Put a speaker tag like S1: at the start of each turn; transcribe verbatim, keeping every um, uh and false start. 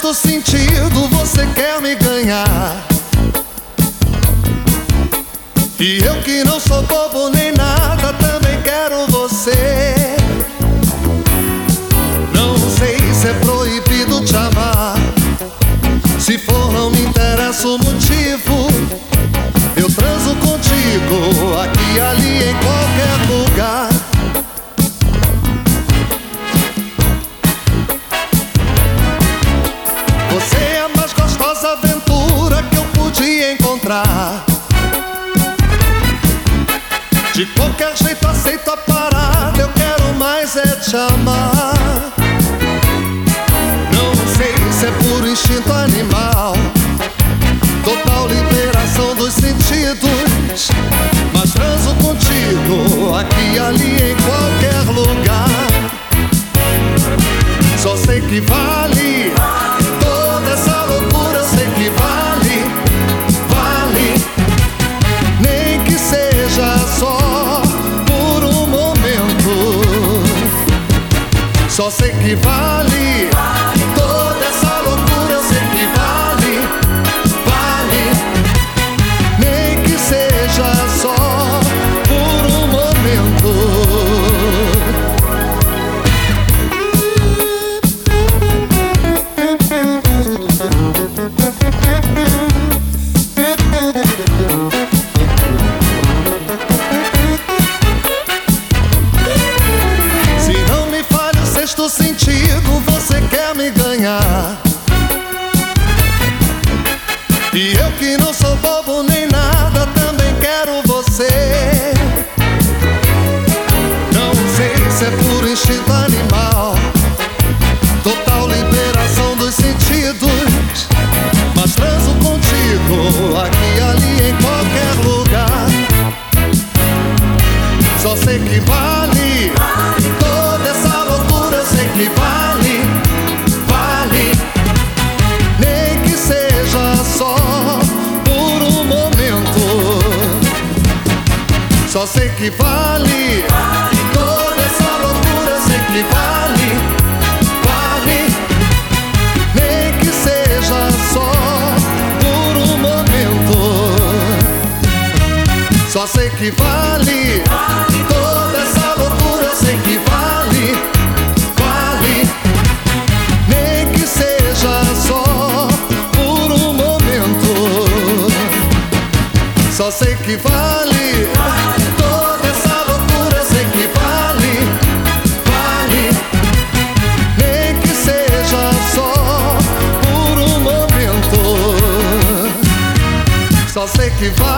S1: sexto sentido, você quer me ganhar. E eu que não sou bobo nem nada, também quero você. Não sei se é proibido te amar. Se for, não me interessa o motivo. Eu transo contigo, aqui, ali, em qualquer lugar. Você é a mais gostosa aventura que eu podia encontrar. De qualquer jeito aceito a parada, eu quero mais é te amar. Não sei se é por instinto animal, total liberação dos sentidos, mas transo contigo, aqui, ali, em qualquer lugar. Só sei que vale toda essa loucura, eu sei que vale, vale. Nem que seja só por um momento. Só sei que vale toda essa loucura, eu sei que vale, vale. Nem que seja só por um momento. Se não me falha o sexto sentido, você quer me ganhar. E eu que não sou bobo nem nada, também quero você. Não sei se é por instinto animal, total liberação dos sentidos, mas transo contigo, aqui, ali, em qualquer lugar. Só sei que vale toda essa loucura, eu sei que vale, vale. Nem que seja só por um momento. Só sei que vale toda essa loucura, eu sei que vale, vale. Nem que seja só por um momento. Só sei que vale toda essa loucura, eu sei que vale, vale. Nem que seja só por um momento. Só sei que vale toda essa loucura, eu sei que vale, vale. Nem que seja só por um momento. Só sei que vale.